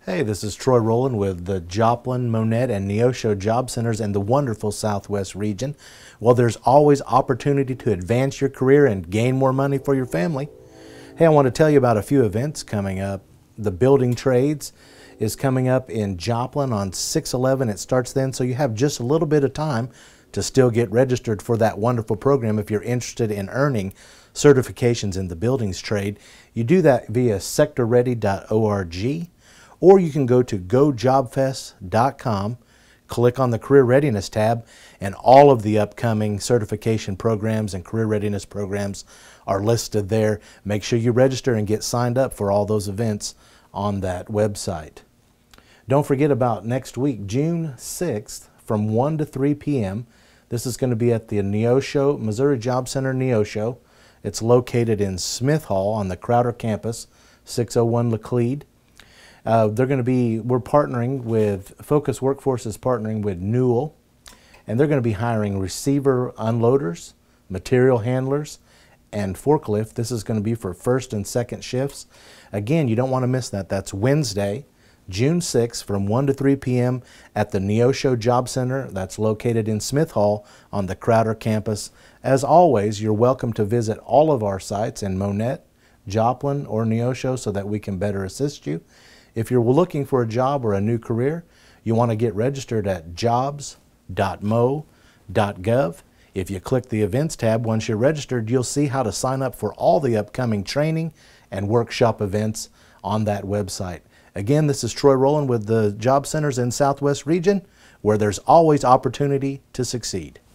Hey, this is Troy Rowland with the Joplin, Monette, and Neosho Job Centers in the wonderful Southwest region. Well, there's always opportunity to advance your career and gain more money for your family. Hey, I want to tell you about a few events coming up. The Building Trades is coming up in Joplin on 6/11. It starts then, so you have just a little bit of time to still get registered for that wonderful program if you're interested in earning certifications in the buildings trade. You do that via sectorready.org. Or you can go to gojobfest.com, click on the Career Readiness tab, and all of the upcoming certification programs and career readiness programs are listed there. Make sure you register and get signed up for all those events on that website. Don't forget about next week, June 6th, from 1 to 3 p.m. This is going to be at the Neosho, Missouri Job Center Neosho. It's located in Smith Hall on the Crowder campus, 601 Laclede. We're partnering with, Focus Workforce is partnering with Newell, and they're going to be hiring receiver unloaders, material handlers, and forklift. This is going to be for first and second shifts. Again, you don't want to miss that. That's Wednesday, June 6th from 1 to 3 p.m. at the Neosho Job Center. That's located in Smith Hall on the Crowder campus. As always, you're welcome to visit all of our sites in Monette, Joplin, or Neosho so that we can better assist you. If you're looking for a job or a new career, you want to get registered at jobs.mo.gov. If you click the Events tab, once you're registered, you'll see how to sign up for all the upcoming training and workshop events on that website. Again, this is Troy Rowland with the Job Centers in Southwest Region, where there's always opportunity to succeed.